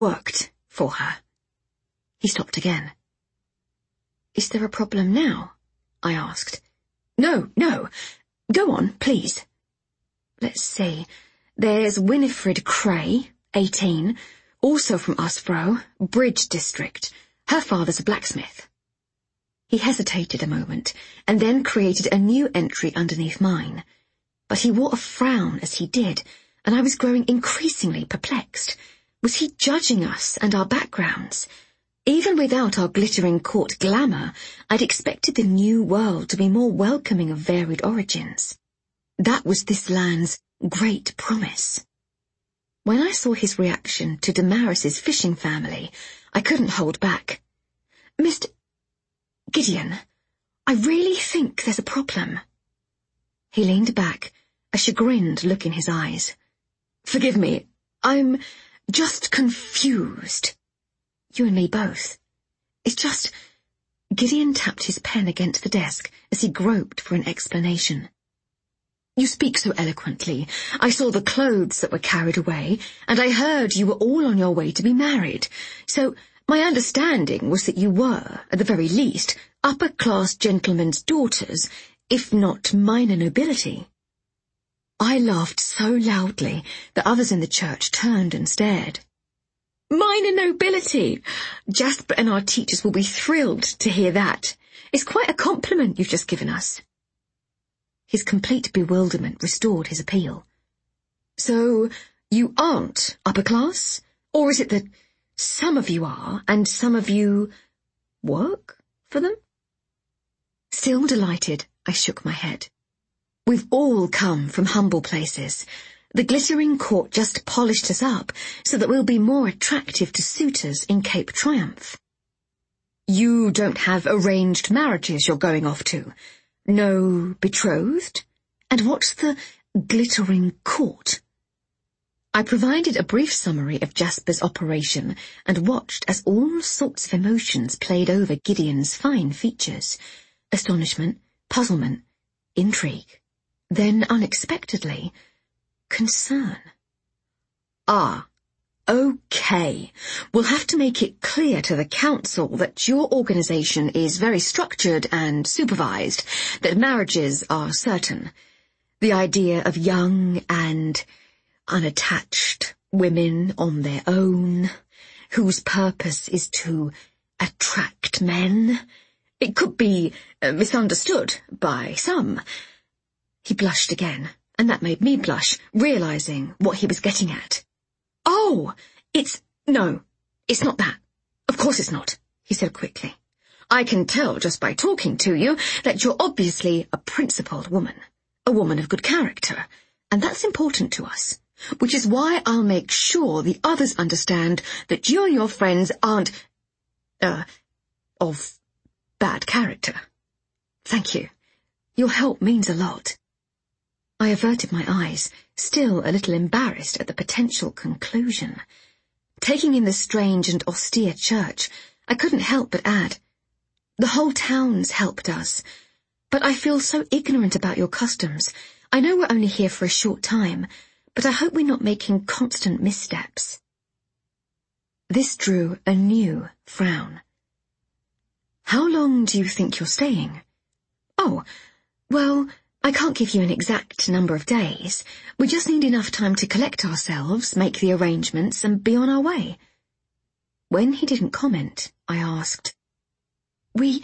worked for her. He stopped again. Is there a problem now? I asked. No. Go on, please. Let's see. There's Winifred Cray, 18, also from Usbro, Bridge District. Her father's a blacksmith. He hesitated a moment, and then created a new entry underneath mine. But he wore a frown as he did, and I was growing increasingly perplexed. Was he judging us and our backgrounds? Even without our glittering court glamour, I'd expected the new world to be more welcoming of varied origins. That was this land's great promise. When I saw his reaction to Damaris's fishing family, I couldn't hold back. Mr. Gideon, I really think there's a problem. He leaned back, a chagrined look in his eyes. Forgive me, I'm just confused. You and me both. It's just... Gideon tapped his pen against the desk as he groped for an explanation. You speak so eloquently. I saw the clothes that were carried away, and I heard you were all on your way to be married. So my understanding was that you were, at the very least, upper-class gentlemen's daughters, if not minor nobility. I laughed so loudly that others in the church turned and stared. Minor nobility! Jasper and our teachers will be thrilled to hear that. It's quite a compliment you've just given us. His complete bewilderment restored his appeal. So, you aren't upper class? Or is it that some of you are, and some of you work for them? Still delighted, I shook my head. We've all come from humble places. The glittering court just polished us up so that we'll be more attractive to suitors in Cape Triumph. You don't have arranged marriages you're going off to? No betrothed? And what's the glittering court? I provided a brief summary of Jasper's operation and watched as all sorts of emotions played over Gideon's fine features. Astonishment, puzzlement, intrigue. Then, unexpectedly, concern. Okay. We'll have to make it clear to the council that your organisation is very structured and supervised, that marriages are certain. The idea of young and unattached women on their own, whose purpose is to attract men, it could be misunderstood by some. He blushed again, and that made me blush, realising what he was getting at. Oh, no, it's not that. Of course it's not, he said quickly. I can tell just by talking to you that you're obviously a principled woman, a woman of good character, and that's important to us, which is why I'll make sure the others understand that you and your friends aren't, of bad character. Thank you. Your help means a lot. I averted my eyes, still a little embarrassed at the potential conclusion. Taking in the strange and austere church, I couldn't help but add, the whole town's helped us, but I feel so ignorant about your customs. I know we're only here for a short time, but I hope we're not making constant missteps. This drew a new frown. How long do you think you're staying? Oh, well, I can't give you an exact number of days. We just need enough time to collect ourselves, make the arrangements, and be on our way. When he didn't comment, I asked, We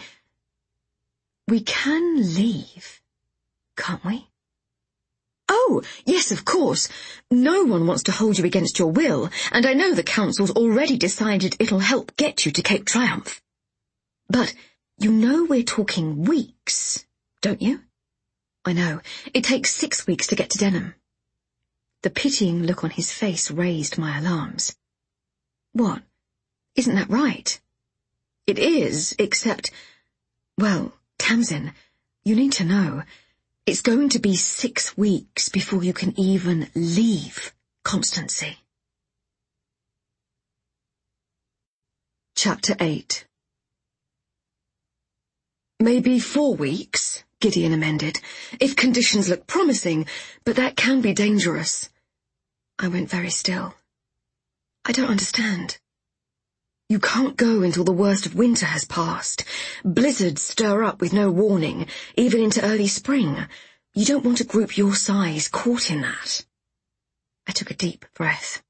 can leave, can't we? Oh, yes, of course. No one wants to hold you against your will, and I know the council's already decided it'll help get you to Cape Triumph. But you know we're talking weeks, don't you? I know. It takes 6 weeks to get to Denham. The pitying look on his face raised my alarms. What? Isn't that right? It is, except... Well, Tamsin, you need to know. It's going to be 6 weeks before you can even leave Constancy. Chapter 8. Maybe 4 weeks, Gideon amended, if conditions look promising, but that can be dangerous. I went very still. I don't understand. You can't go until the worst of winter has passed. Blizzards stir up with no warning, even into early spring. You don't want a group your size caught in that. I took a deep breath.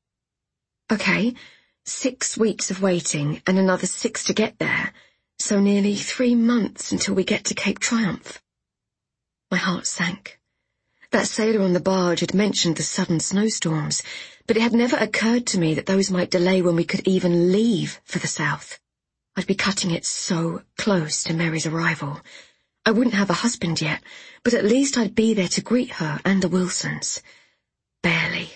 Okay, 6 weeks of waiting and another 6 to get there, so nearly 3 months until we get to Cape Triumph. My heart sank. That sailor on the barge had mentioned the sudden snowstorms, but it had never occurred to me that those might delay when we could even leave for the south. I'd be cutting it so close to Mary's arrival. I wouldn't have a husband yet, but at least I'd be there to greet her and the Wilsons. Barely.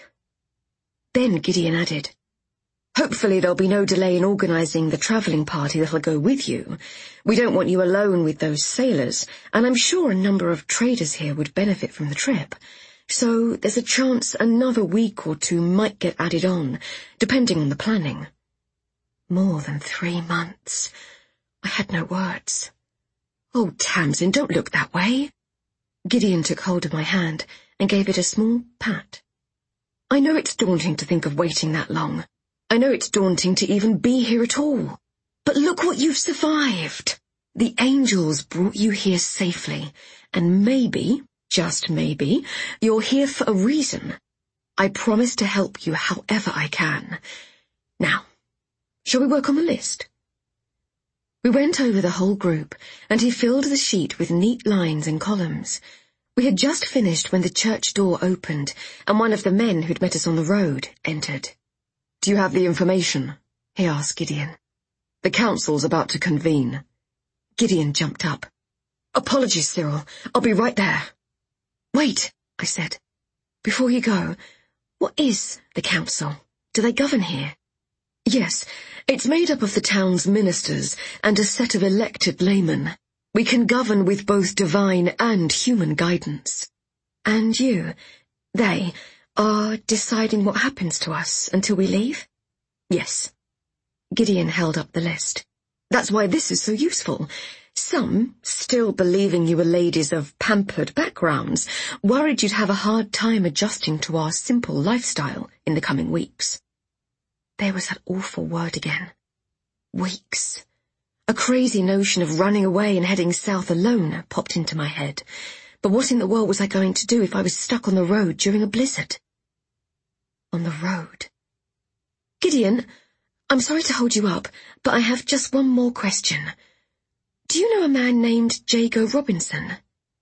Then Gideon added, "Hopefully there'll be no delay in organising the travelling party that'll go with you. We don't want you alone with those sailors, and I'm sure a number of traders here would benefit from the trip. So there's a chance another week or 2 might get added on, depending on the planning." More than 3 months. I had no words. "Oh, Tamsin, don't look that way." Gideon took hold of my hand and gave it a small pat. "I know it's daunting to think of waiting that long. I know it's daunting to even be here at all. But look what you've survived. The angels brought you here safely, and maybe, just maybe, you're here for a reason. I promise to help you however I can. Now, shall we work on the list?" We went over the whole group, and he filled the sheet with neat lines and columns. We had just finished when the church door opened, and one of the men who'd met us on the road entered. "Do you have the information?" he asked Gideon. "The council's about to convene." Gideon jumped up. "Apologies, Cyril. I'll be right there." "Wait," I said. "Before you go, what is the council? Do they govern here?" "Yes, it's made up of the town's ministers and a set of elected laymen. We can govern with both divine and human guidance." "And you, they, are deciding what happens to us until we leave?" "Yes." Gideon held up the list. "That's why this is so useful. Some, still believing you were ladies of pampered backgrounds, worried you'd have a hard time adjusting to our simple lifestyle in the coming weeks." There was that awful word again. Weeks. A crazy notion of running away and heading south alone popped into my head. But what in the world was I going to do if I was stuck on the road during a blizzard? On the road. "Gideon, I'm sorry to hold you up, but I have just one more question. Do you know a man named Jago Robinson?"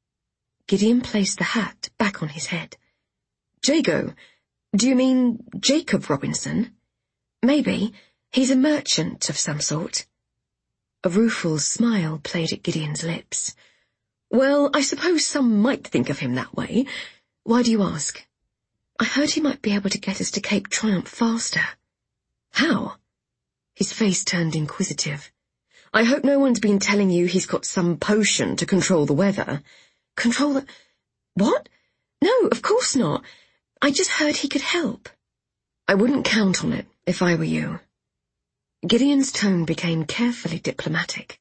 Gideon placed the hat back on his head. "Jago? Do you mean Jacob Robinson?" "Maybe. He's a merchant of some sort." A rueful smile played at Gideon's lips. "Well, I suppose some might think of him that way. Why do you ask?" "I heard he might be able to get us to Cape Triumph faster." "How?" His face turned inquisitive. "I hope no one's been telling you he's got some potion to control the weather." "Control the... what? No, of course not. I just heard he could help." "I wouldn't count on it if I were you." Gideon's tone became carefully diplomatic.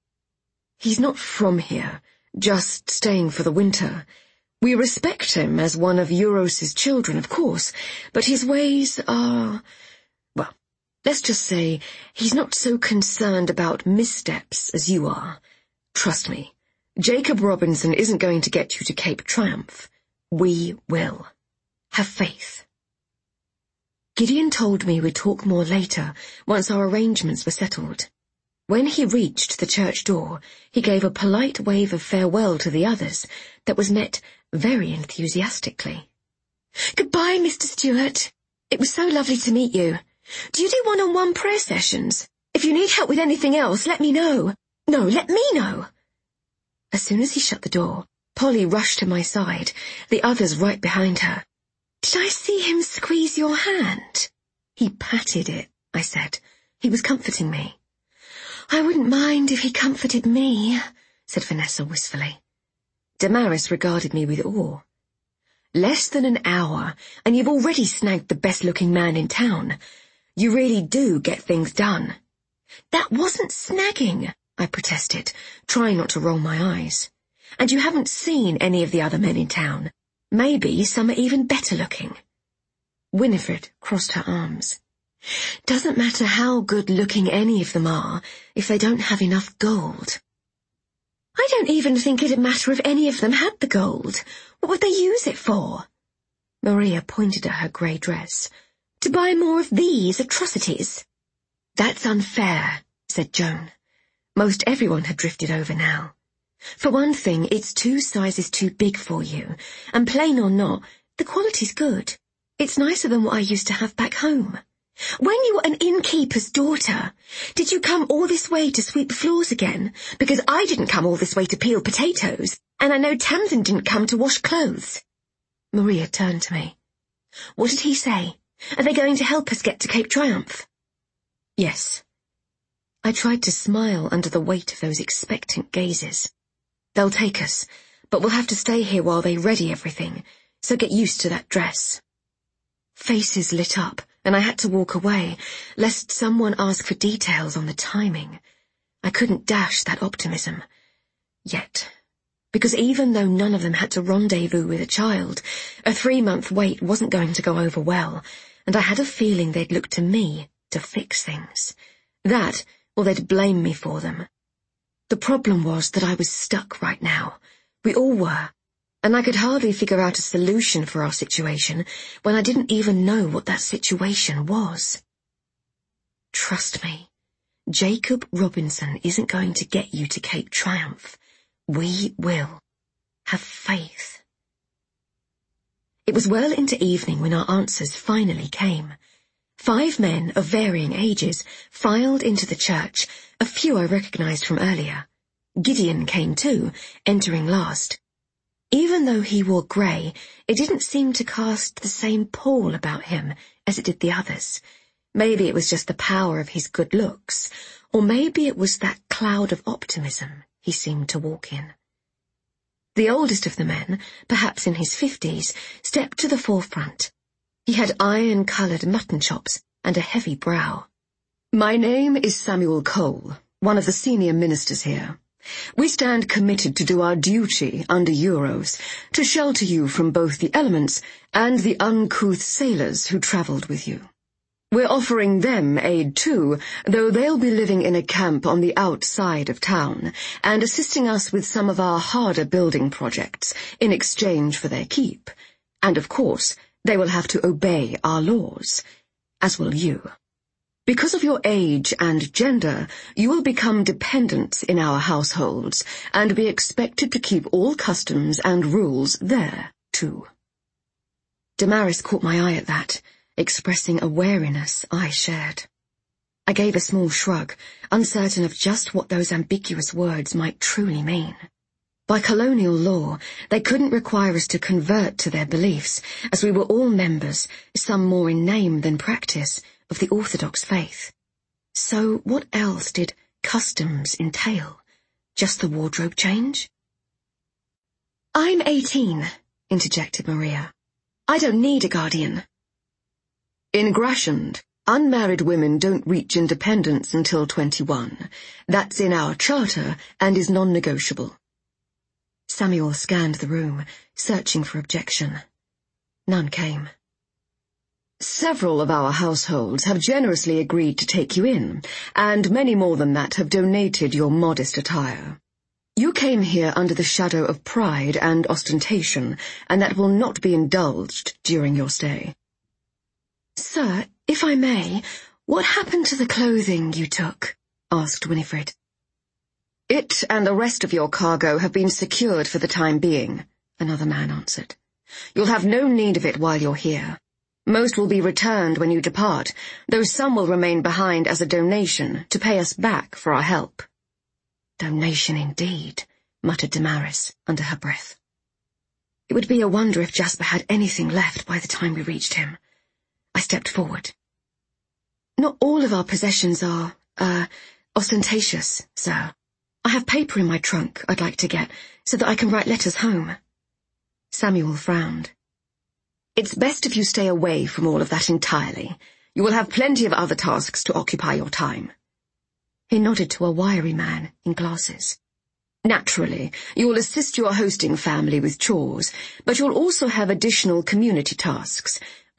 "He's not from here, just staying for the winter. We respect him as one of Euros's children, of course, but his ways are... well, let's just say he's not so concerned about missteps as you are. Trust me, Jacob Robinson isn't going to get you to Cape Triumph. We will. Have faith." Gideon told me we'd talk more later, once our arrangements were settled. When he reached the church door, he gave a polite wave of farewell to the others that was met very enthusiastically. "Goodbye, Mr. Stewart. It was so lovely to meet you. Do you do one-on-one prayer sessions? If you need help with anything else, let me know. No, let me know." As soon as he shut the door, Polly rushed to my side, the others right behind her. "Did I see him squeeze your hand?" "He patted it," I said. "He was comforting me." "I wouldn't mind if he comforted me," said Vanessa wistfully. Damaris regarded me with awe. "Less than an hour, and you've already snagged the best-looking man in town. You really do get things done." "That wasn't snagging," I protested, trying not to roll my eyes. "And you haven't seen any of the other men in town. Maybe some are even better looking." Winifred crossed her arms. Doesn't matter how good-looking any of them are if they don't have enough gold. I don't even think it'd matter if any of them had the gold. What would they use it for? Maria pointed at her grey dress. To buy more of these atrocities? That's unfair, said Joan. Most everyone had drifted over now. For one thing, it's 2 sizes too big for you, and plain or not, the quality's good. It's nicer than what I used to have back home. When you were an innkeeper's daughter, did you come all this way to sweep the floors again? Because I didn't come all this way to peel potatoes, and I know Tamsin didn't come to wash clothes. Maria turned to me. What did he say? Are they going to help us get to Cape Triumph? Yes. I tried to smile under the weight of those expectant gazes. They'll take us, but we'll have to stay here while they ready everything, so get used to that dress. Faces lit up, and I had to walk away, lest someone ask for details on the timing. I couldn't dash that optimism. Yet. Because even though none of them had to rendezvous with a child, a 3-month wait wasn't going to go over well, and I had a feeling they'd look to me to fix things. That, or they'd blame me for them. The problem was that I was stuck right now. We all were. And I could hardly figure out a solution for our situation when I didn't even know what that situation was. Trust me, Jacob Robinson isn't going to get you to Cape Triumph. We will. Have faith. It was well into evening when our answers finally came. 5 men of varying ages filed into the church, a few I recognized from earlier. Gideon came too, entering last. Even though he wore grey, it didn't seem to cast the same pall about him as it did the others. Maybe it was just the power of his good looks, or maybe it was that cloud of optimism he seemed to walk in. The oldest of the men, perhaps in his 50s, stepped to the forefront. He had iron-coloured mutton chops and a heavy brow. My name is Samuel Cole, one of the senior ministers here. We stand committed to do our duty under Euros, to shelter you from both the elements and the uncouth sailors who travelled with you. We're offering them aid too, though they'll be living in a camp on the outside of town, and assisting us with some of our harder building projects in exchange for their keep. And of course, they will have to obey our laws, as will you. Because of your age and gender, you will become dependents in our households, and be expected to keep all customs and rules there, too. Damaris caught my eye at that, expressing a wariness I shared. I gave a small shrug, uncertain of just what those ambiguous words might truly mean. By colonial law, they couldn't require us to convert to their beliefs, as we were all members, some more in name than practice, of the Orthodox faith. So what else did customs entail? Just the wardrobe change? I'm 18, interjected Maria. I don't need a guardian. In Grashand, unmarried women don't reach independence until 21. That's in our charter and is non-negotiable. Samuel scanned the room, searching for objection. None came. Several of our households have generously agreed to take you in, and many more than that have donated your modest attire. You came here under the shadow of pride and ostentation, and that will not be indulged during your stay. Sir, if I may, what happened to the clothing you took? Asked Winifred. It and the rest of your cargo have been secured for the time being, another man answered. You'll have no need of it while you're here. Most will be returned when you depart, though some will remain behind as a donation to pay us back for our help. Donation indeed, muttered Damaris under her breath. It would be a wonder if Jasper had anything left by the time we reached him. I stepped forward. Not all of our possessions are, ostentatious, sir. I have paper in my trunk I'd like to get, so that I can write letters home. Samuel frowned. It's best if you stay away from all of that entirely. You will have plenty of other tasks to occupy your time. He nodded to a wiry man in glasses. Naturally, you will assist your hosting family with chores, but you'll also have additional community tasks.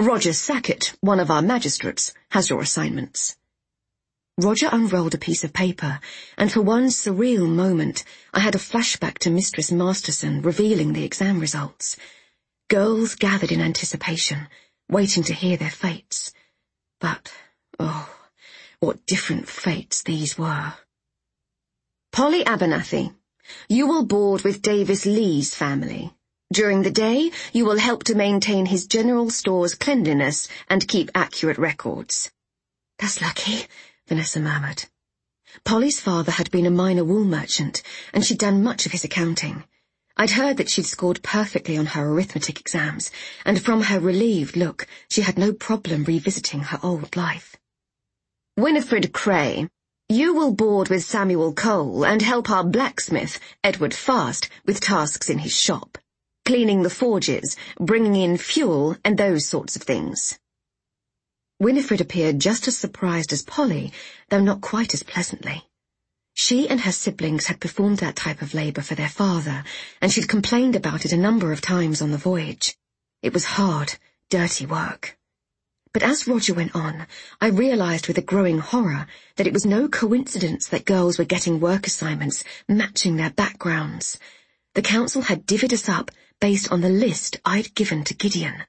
Roger Sackett, one of our magistrates, has your assignments." Roger unrolled a piece of paper, and for one surreal moment I had a flashback to Mistress Masterson revealing the exam results. Girls gathered in anticipation, waiting to hear their fates. But, oh, what different fates these were. "Polly Abernathy, you will board with Davis Lee's family. During the day, you will help to maintain his general store's cleanliness and keep accurate records." "That's lucky," Vanessa murmured. Polly's father had been a minor wool merchant, and she'd done much of his accounting. I'd heard that she'd scored perfectly on her arithmetic exams, and from her relieved look, she had no problem revisiting her old life. "Winifred Cray, you will board with Samuel Cole and help our blacksmith, Edward Fast, with tasks in his shop. Cleaning the forges, bringing in fuel, and those sorts of things." Winifred appeared just as surprised as Polly, though not quite as pleasantly. She and her siblings had performed that type of labour for their father, and she'd complained about it a number of times on the voyage. It was hard, dirty work. But as Roger went on, I realised with a growing horror that it was no coincidence that girls were getting work assignments matching their backgrounds. The council had divvied us up based on the list I'd given to Gideon.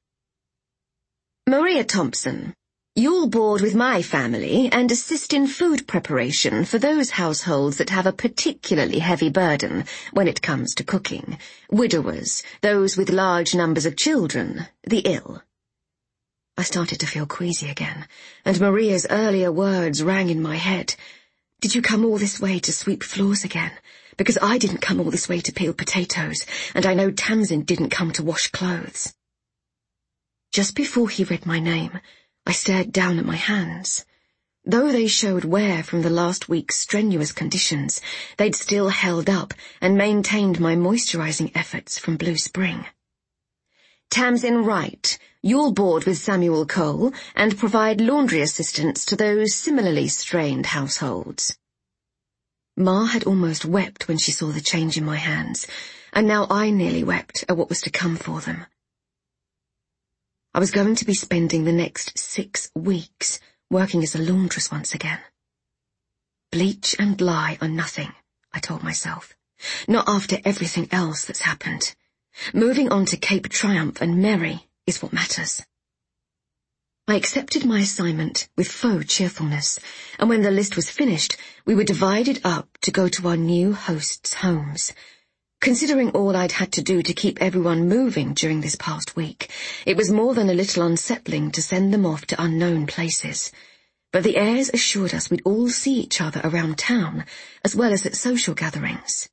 "Maria Thompson, you'll board with my family and assist in food preparation for those households that have a particularly heavy burden when it comes to cooking. Widowers, those with large numbers of children, the ill." I started to feel queasy again, and Maria's earlier words rang in my head. "Did you come all this way to sweep floors again? Because I didn't come all this way to peel potatoes, and I know Tamsin didn't come to wash clothes." Just before he read my name, I stared down at my hands. Though they showed wear from the last week's strenuous conditions, they'd still held up and maintained my moisturising efforts from Blue Spring. "Tamsin Wright, you'll board with Samuel Cole and provide laundry assistance to those similarly strained households." Ma had almost wept when she saw the change in my hands, and now I nearly wept at what was to come for them. I was going to be spending the next 6 weeks working as a laundress once again. Bleach and lye are nothing, I told myself. Not after everything else that's happened. Moving on to Cape Triumph and Merry is what matters. I accepted my assignment with faux cheerfulness, and when the list was finished, we were divided up to go to our new hosts' homes. Considering all I'd had to do to keep everyone moving during this past week, it was more than a little unsettling to send them off to unknown places. But the heirs assured us we'd all see each other around town, as well as at social gatherings.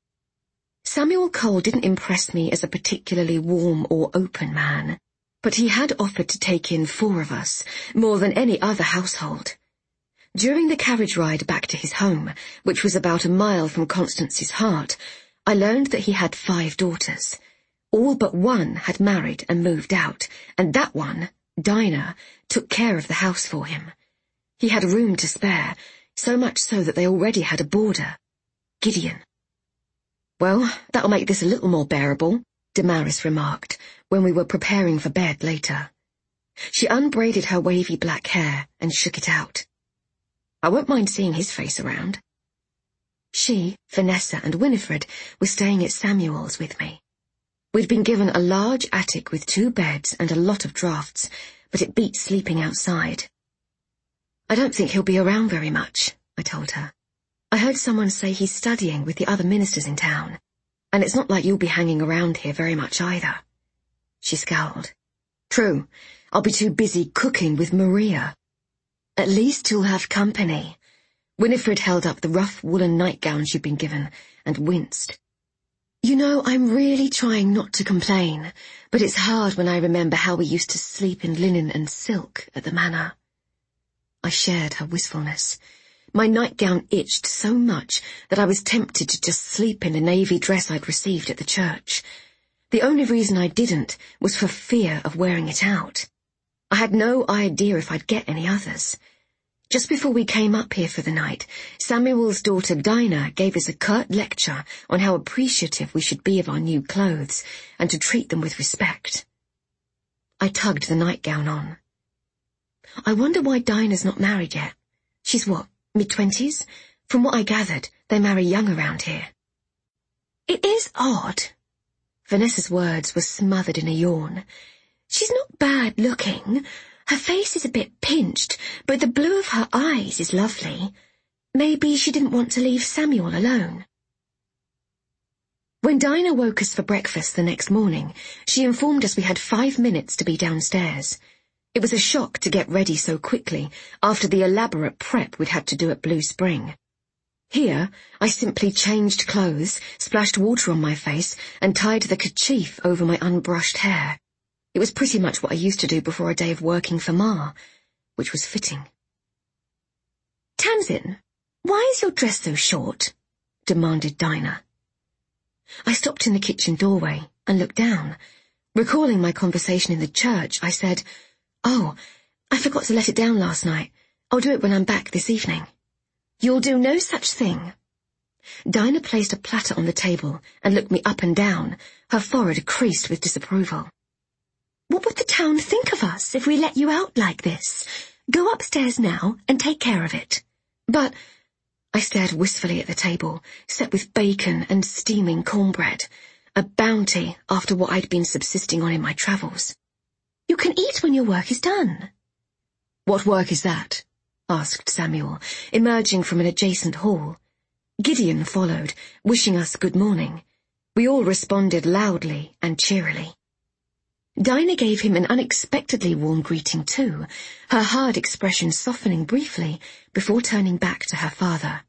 Samuel Cole didn't impress me as a particularly warm or open man, but he had offered to take in 4 of us, more than any other household. During the carriage ride back to his home, which was about a mile from Constance's heart, I learned that he had 5 daughters. All but one had married and moved out, and that one, Dinah, took care of the house for him. He had room to spare, so much so that they already had a boarder, Gideon. "Well, that'll make this a little more bearable," Damaris remarked, when we were preparing for bed later. She unbraided her wavy black hair and shook it out. "I won't mind seeing his face around." She, Vanessa, and Winifred were staying at Samuel's with me. We'd been given a large attic with 2 beds and a lot of draughts, but it beat sleeping outside. "I don't think he'll be around very much," I told her. "I heard someone say he's studying with the other ministers in town, and it's not like you'll be hanging around here very much either." She scowled. "True, I'll be too busy cooking with Maria." "At least you'll have company." Winifred held up the rough woolen nightgown she'd been given and winced. "You know, I'm really trying not to complain, but it's hard when I remember how we used to sleep in linen and silk at the manor." I shared her wistfulness. My nightgown itched so much that I was tempted to just sleep in the navy dress I'd received at the church. The only reason I didn't was for fear of wearing it out. I had no idea if I'd get any others. Just before we came up here for the night, Samuel's daughter Dinah gave us a curt lecture on how appreciative we should be of our new clothes and to treat them with respect. I tugged the nightgown on. I wonder why Dinah's not married yet. She's what, mid-20s? From what I gathered, they marry young around here. It is odd. Vanessa's words were smothered in a yawn. She's not bad looking. Her face is a bit pinched, but the blue of her eyes is lovely. Maybe she didn't want to leave Samuel alone. When Dinah woke us for breakfast the next morning, she informed us we had 5 minutes to be downstairs. It was a shock to get ready so quickly after the elaborate prep we'd had to do at Blue Spring. Here, I simply changed clothes, splashed water on my face, and tied the kerchief over my unbrushed hair. It was pretty much what I used to do before a day of working for Ma, which was fitting. "Tamsin, why is your dress so short?" demanded Dinah. I stopped in the kitchen doorway and looked down. Recalling my conversation in the church, I said, "Oh, I forgot to let it down last night. I'll do it when I'm back this evening." "You'll do no such thing." Dinah placed a platter on the table and looked me up and down, her forehead creased with disapproval. "What would the town think of us if we let you out like this? Go upstairs now and take care of it." "But—" I stared wistfully at the table, set with bacon and steaming cornbread, a bounty after what I'd been subsisting on in my travels. "You can eat when your work is done." "What work is that?" asked Samuel, emerging from an adjacent hall. Gideon followed, wishing us good morning. We all responded loudly and cheerily. Dinah gave him an unexpectedly warm greeting too, her hard expression softening briefly before turning back to her father.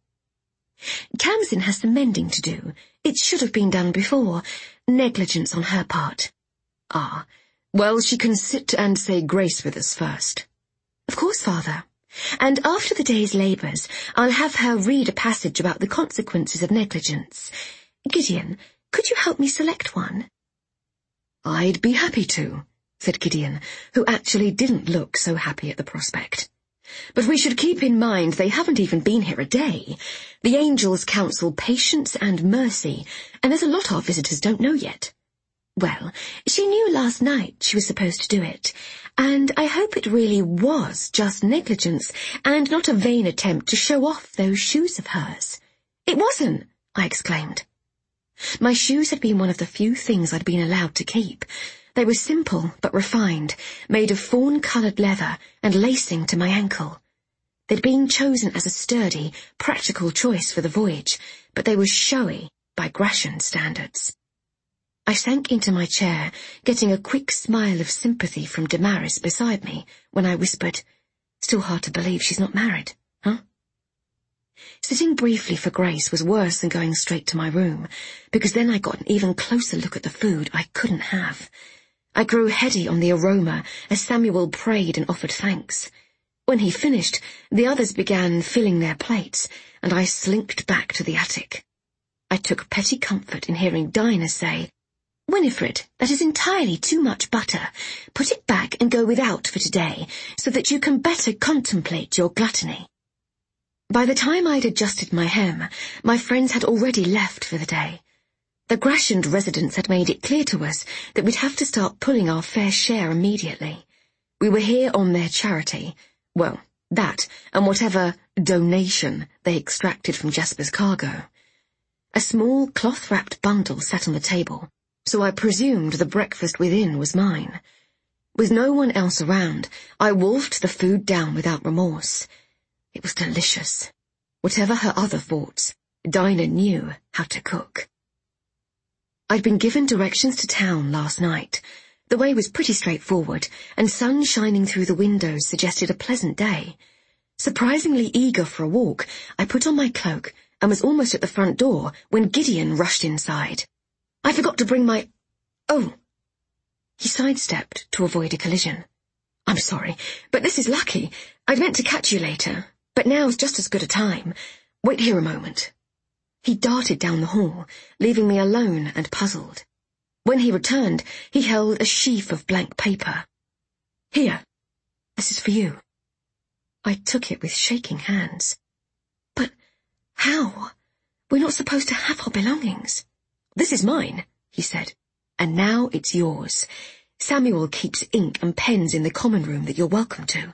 "Tamsin has some mending to do. It should have been done before. Negligence on her part." "Ah, well, she can sit and say grace with us first." "Of course, Father. And after the day's labours, I'll have her read a passage about the consequences of negligence. Gideon, could you help me select one?" "I'd be happy to," said Gideon, who actually didn't look so happy at the prospect. "But we should keep in mind they haven't even been here a day. The angels counsel patience and mercy, and there's a lot our visitors don't know yet." "Well, she knew last night she was supposed to do it, and I hope it really was just negligence and not a vain attempt to show off those shoes of hers." "It wasn't," I exclaimed. My shoes had been one of the few things I'd been allowed to keep. They were simple but refined, made of fawn-coloured leather and lacing to my ankle. They'd been chosen as a sturdy, practical choice for the voyage, but they were showy by Gratian standards. I sank into my chair, getting a quick smile of sympathy from Damaris beside me when I whispered, "Still hard to believe she's not married, huh?" Sitting briefly for grace was worse than going straight to my room, because then I got an even closer look at the food I couldn't have. I grew heady on the aroma as Samuel prayed and offered thanks. When he finished, the others began filling their plates, and I slinked back to the attic. I took petty comfort in hearing Dinah say, "Winifred, that is entirely too much butter. Put it back and go without for today, so that you can better contemplate your gluttony." By the time I'd adjusted my hem, my friends had already left for the day. The Gratian residents had made it clear to us that we'd have to start pulling our fair share immediately. We were here on their charity. Well, that, and whatever donation they extracted from Jasper's cargo. A small cloth-wrapped bundle sat on the table, so I presumed the breakfast within was mine. With no one else around, I wolfed the food down without remorse. It was delicious. Whatever her other thoughts, Dinah knew how to cook. I'd been given directions to town last night. The way was pretty straightforward, and sun shining through the windows suggested a pleasant day. Surprisingly eager for a walk, I put on my cloak and was almost at the front door when Gideon rushed inside. "I forgot to bring my—" "Oh." He sidestepped to avoid a collision. "I'm sorry, but this is lucky. I'd meant to catch you later, but now's just as good a time. Wait here a moment." He darted down the hall, leaving me alone and puzzled. When he returned, he held a sheaf of blank paper. "Here, this is for you." I took it with shaking hands. "But how? We're not supposed to have our belongings." "This is mine," he said, "and now it's yours. Samuel keeps ink and pens in the common room that you're welcome to."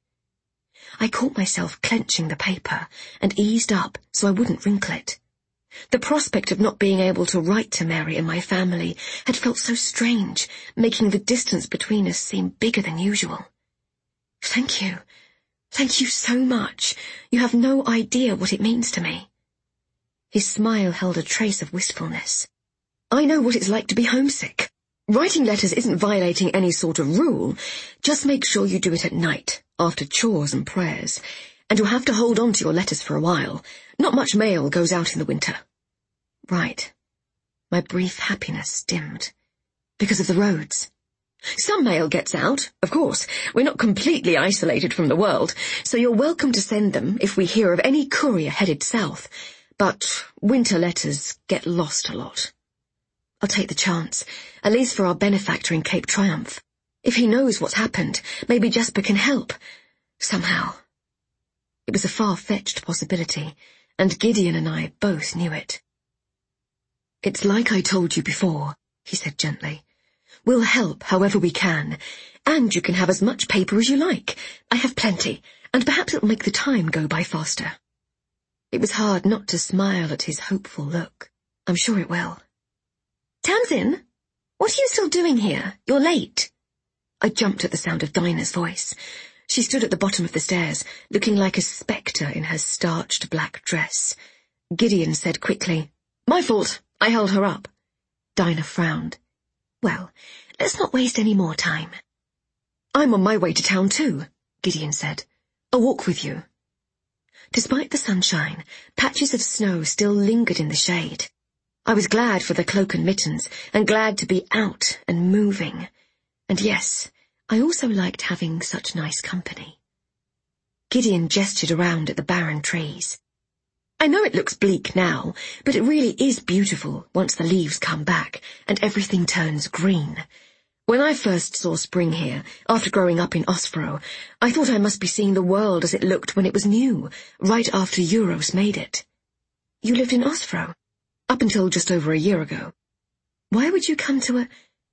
I caught myself clenching the paper and eased up so I wouldn't wrinkle it. The prospect of not being able to write to Mary and my family had felt so strange, making the distance between us seem bigger than usual. "Thank you. Thank you so much. You have no idea what it means to me." His smile held a trace of wistfulness. "I know what it's like to be homesick. Writing letters isn't violating any sort of rule. Just make sure you do it at night, after chores and prayers, and you'll have to hold on to your letters for a while. Not much mail goes out in the winter." Right. My brief happiness dimmed. Because of the roads. "Some mail gets out, of course. We're not completely isolated from the world, so you're welcome to send them if we hear of any courier headed south. But winter letters get lost a lot." "I'll take the chance, at least for our benefactor in Cape Triumph. If he knows what's happened, maybe Jasper can help. Somehow." It was a far-fetched possibility, and Gideon and I both knew it. "It's like I told you before," he said gently. "We'll help however we can, and you can have as much paper as you like. I have plenty, and perhaps it'll make the time go by faster." It was hard not to smile at his hopeful look. "I'm sure it will." "Tamsin, what are you still doing here? You're late." I jumped at the sound of Dinah's voice. She stood at the bottom of the stairs, looking like a spectre in her starched black dress. Gideon said quickly, "My fault. I held her up." Dinah frowned. "Well, let's not waste any more time." "I'm on my way to town too," Gideon said. "I'll walk with you." Despite the sunshine, patches of snow still lingered in the shade. I was glad for the cloak and mittens, and glad to be out and moving. And yes, I also liked having such nice company. Gideon gestured around at the barren trees. "I know it looks bleak now, but it really is beautiful once the leaves come back and everything turns green. When I first saw spring here, after growing up in Osfro, I thought I must be seeing the world as it looked when it was new, right after Euros made it." "You lived in Osfro?" "Up until just over a year ago." "Why would you come to a—"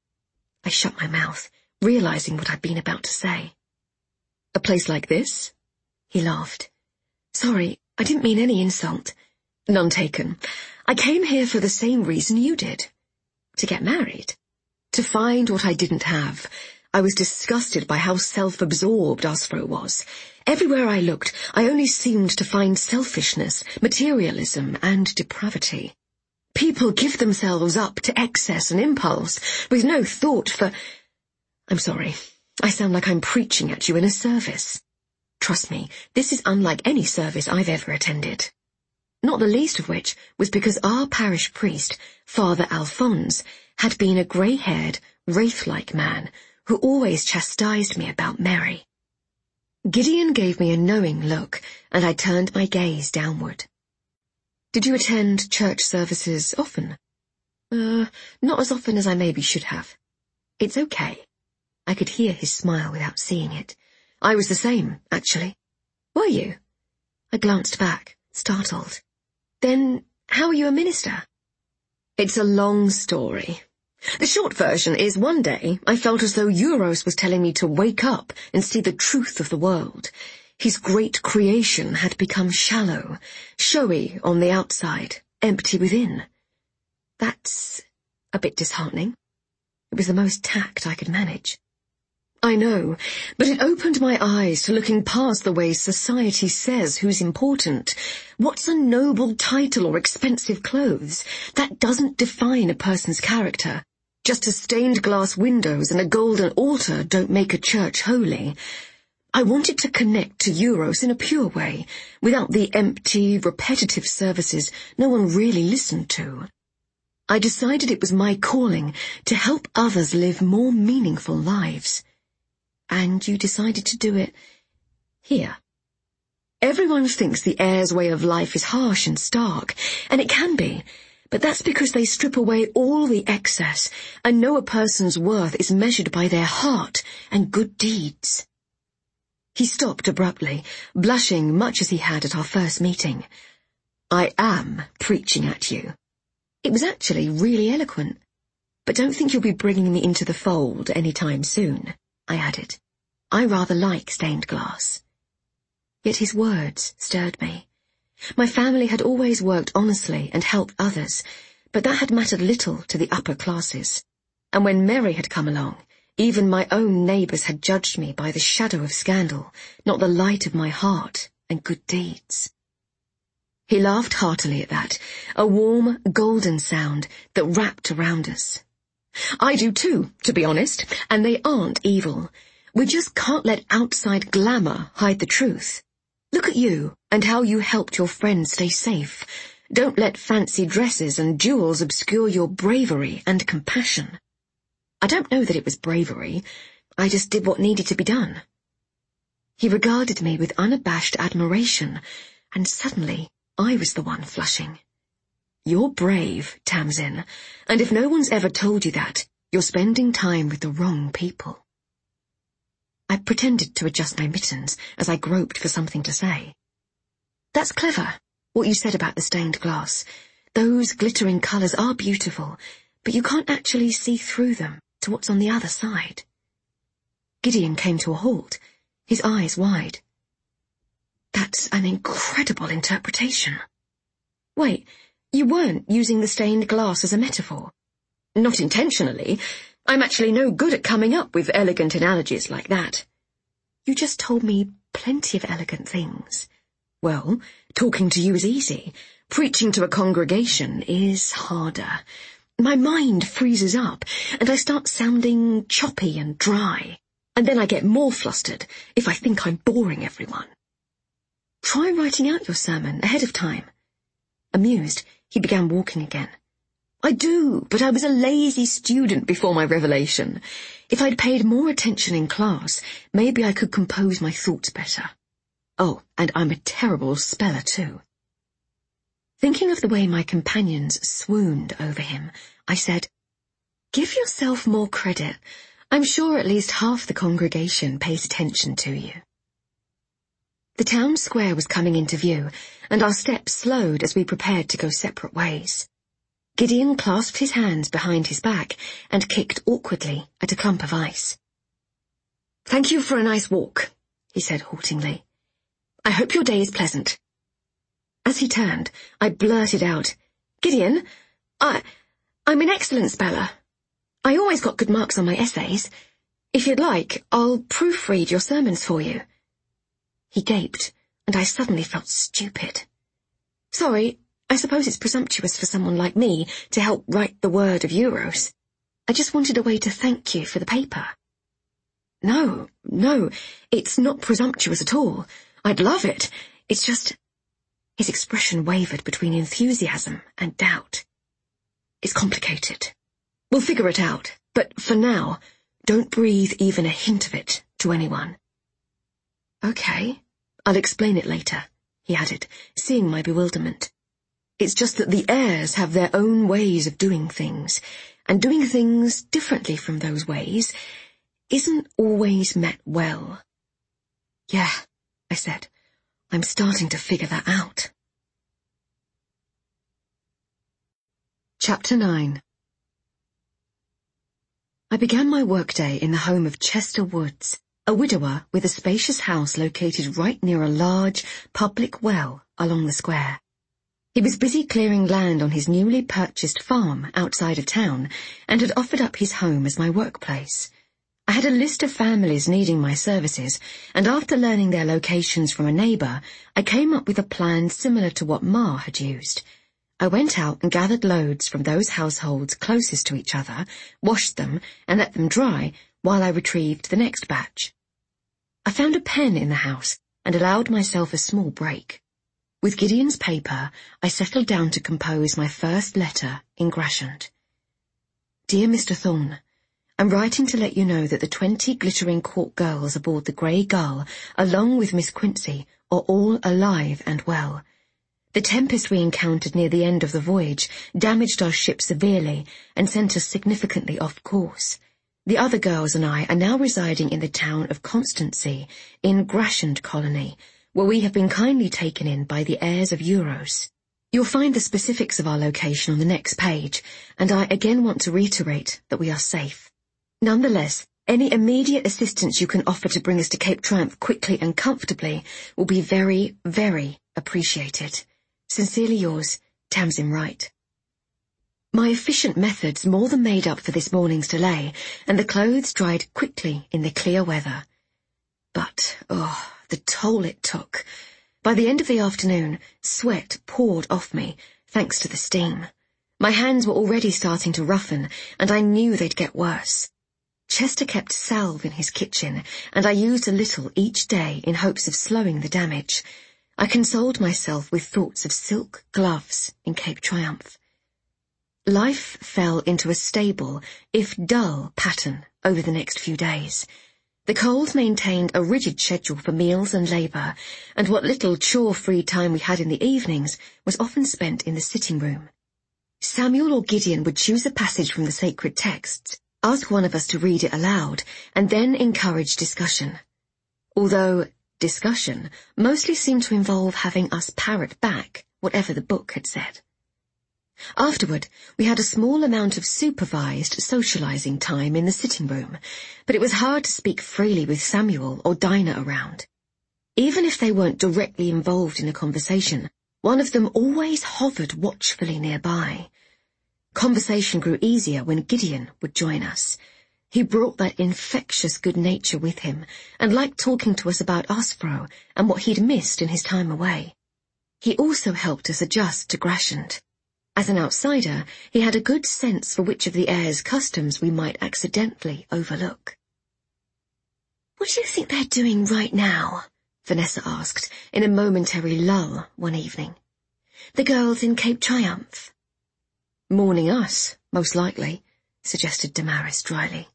I shut my mouth, realizing what I'd been about to say. "A place like this?" He laughed. "Sorry, I didn't mean any insult." "None taken. I came here for the same reason you did. To get married. To find what I didn't have. I was disgusted by how self-absorbed Osfro was. Everywhere I looked, I only seemed to find selfishness, materialism, and depravity. People give themselves up to excess and impulse, with no thought for— I'm sorry, I sound like I'm preaching at you in a service. Trust me, this is unlike any service I've ever attended. Not the least of which was because our parish priest, Father Alphonse, had been a grey-haired, wraith-like man who always chastised me about Mary. Gideon gave me a knowing look, and I turned my gaze downward. "Did you attend church services often?" Not as often as I maybe should have." "It's okay." I could hear his smile without seeing it. "I was the same, actually." "Were you?" I glanced back, startled. "Then how are you a minister?" "It's a long story. The short version is one day I felt as though Euros was telling me to wake up and see the truth of the world. His great creation had become shallow, showy on the outside, empty within. That's a bit disheartening. It was the most tact I could manage. I know, but it opened my eyes to looking past the way society says who's important. What's a noble title or expensive clothes? That doesn't define a person's character. Just as stained glass windows and a golden altar don't make a church holy. I wanted to connect to Euros in a pure way, without the empty, repetitive services no one really listened to. I decided it was my calling to help others live more meaningful lives. And you decided to do it here. Everyone thinks the heir's way of life is harsh and stark, and it can be, but that's because they strip away all the excess and know a person's worth is measured by their heart and good deeds. He stopped abruptly, blushing much as he had at our first meeting. I am preaching at you. It was actually really eloquent. But don't think you'll be bringing me into the fold any time soon, I added. I rather like stained glass. Yet his words stirred me. My family had always worked honestly and helped others, but that had mattered little to the upper classes. And when Mary had come along, even my own neighbours had judged me by the shadow of scandal, not the light of my heart and good deeds. He laughed heartily at that, a warm, golden sound that wrapped around us. I do too, to be honest, and they aren't evil. We just can't let outside glamour hide the truth. Look at you and how you helped your friends stay safe. Don't let fancy dresses and jewels obscure your bravery and compassion. I don't know that it was bravery. I just did what needed to be done. He regarded me with unabashed admiration, and suddenly I was the one flushing. You're brave, Tamsin, and if no one's ever told you that, you're spending time with the wrong people. I pretended to adjust my mittens as I groped for something to say. That's clever, what you said about the stained glass. Those glittering colours are beautiful, but you can't actually see through them to what's on the other side. Gideon came to a halt, his eyes wide. That's an incredible interpretation. Wait, you weren't using the stained glass as a metaphor? Not intentionally. I'm actually no good at coming up with elegant analogies like that. You just told me plenty of elegant things. Well, talking to you is easy. Preaching to a congregation is harder. My mind freezes up, and I start sounding choppy and dry. And then I get more flustered if I think I'm boring everyone. Try writing out your sermon ahead of time. Amused, he began walking again. I do, but I was a lazy student before my revelation. If I'd paid more attention in class, maybe I could compose my thoughts better. Oh, and I'm a terrible speller too. Thinking of the way my companions swooned over him, I said, Give yourself more credit. I'm sure at least half the congregation pays attention to you. The town square was coming into view, and our steps slowed as we prepared to go separate ways. Gideon clasped his hands behind his back and kicked awkwardly at a clump of ice. Thank you for a nice walk, he said haltingly. I hope your day is pleasant. As he turned, I blurted out, Gideon, I'm an excellent speller. I always got good marks on my essays. If you'd like, I'll proofread your sermons for you. He gaped, and I suddenly felt stupid. Sorry, I suppose it's presumptuous for someone like me to help write the word of Euros. I just wanted a way to thank you for the paper. No, it's not presumptuous at all. I'd love it. It's just... His expression wavered between enthusiasm and doubt. It's complicated. We'll figure it out, but for now, don't breathe even a hint of it to anyone. Okay, I'll explain it later, he added, seeing my bewilderment. It's just that the heirs have their own ways of doing things, and doing things differently from those ways isn't always met well. Yeah, I said, I'm starting to figure that out. Chapter 9. I began my workday in the home of Chester Woods, a widower with a spacious house located right near a large public well along the square. He was busy clearing land on his newly purchased farm outside of town and had offered up his home as my workplace. I had a list of families needing my services, and after learning their locations from a neighbour, I came up with a plan similar to what Ma had used. I went out and gathered loads from those households closest to each other, washed them, and let them dry while I retrieved the next batch. I found a pen in the house and allowed myself a small break. With Gideon's paper, I settled down to compose my first letter in Gratiot. Dear Mr. Thorne, I'm writing to let you know that the 20 glittering court girls aboard the Grey Gull, along with Miss Quincy, are all alive and well. The tempest we encountered near the end of the voyage damaged our ship severely and sent us significantly off course. The other girls and I are now residing in the town of Constancy, in Gratiot Colony, where we have been kindly taken in by the heirs of Euros. You'll find the specifics of our location on the next page, and I again want to reiterate that we are safe. Nonetheless, any immediate assistance you can offer to bring us to Cape Triumph quickly and comfortably will be very, very appreciated. Sincerely yours, Tamsin Wright. My efficient methods more than made up for this morning's delay, and the clothes dried quickly in the clear weather. But, the toll it took. By the end of the afternoon, sweat poured off me, thanks to the steam. My hands were already starting to roughen, and I knew they'd get worse. Chester kept salve in his kitchen, and I used a little each day in hopes of slowing the damage. I consoled myself with thoughts of silk gloves in Cape Triumph. Life fell into a stable, if dull, pattern over the next few days. The Coles maintained a rigid schedule for meals and labour, and what little chore-free time we had in the evenings was often spent in the sitting room. Samuel or Gideon would choose a passage from the sacred texts, ask one of us to read it aloud, and then encourage discussion. Although discussion mostly seemed to involve having us parrot back whatever the book had said. Afterward, we had a small amount of supervised socializing time in the sitting room, but it was hard to speak freely with Samuel or Dinah around. Even if they weren't directly involved in a conversation, one of them always hovered watchfully nearby. Conversation grew easier when Gideon would join us. He brought that infectious good nature with him and liked talking to us about Osfro and what he'd missed in his time away. He also helped us adjust to Gratian. As an outsider, he had a good sense for which of the air's customs we might accidentally overlook. "What do you think they're doing right now?" Vanessa asked in a momentary lull one evening. "The girls in Cape Triumph." "Mourning us, most likely," suggested Damaris dryly.